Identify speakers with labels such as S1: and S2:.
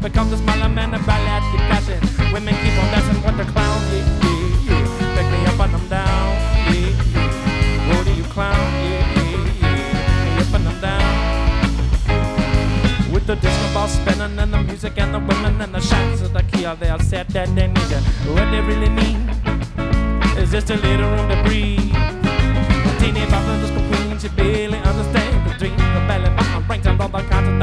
S1: becomes a smaller man, the ballet keep cashing. Women keep on dancing with the clown, yeah, yeah, yeah. Pick me up and I'm down, yeah, yeah. Go to you clown, yeah, yeah, yeah. Pick me up and I'm down. With the disco ball spinning and the music and the women and the shots of the key, they all said that they need you. What they really need is just a little room to breathe.